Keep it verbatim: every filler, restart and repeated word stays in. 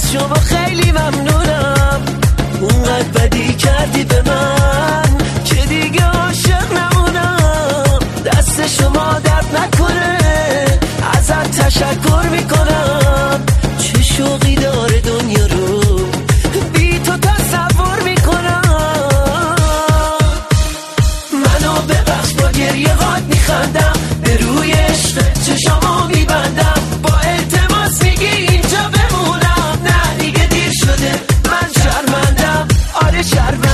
از شما خیلی ممنونم، اونقدر بدی کردی به من که دیگه عاشق نمونم. دست شما درد نکنه، ازت تشکر میکنم. چه شوقی داره دنیا رو بی تو تصور میکنم. منو ببخش با گریه هات میخندم، به روی عشق چشامو میبندم. با التماس میگی اینجا بمونم، نه دیگه دیر شده من شرمندم. آره شرمندم.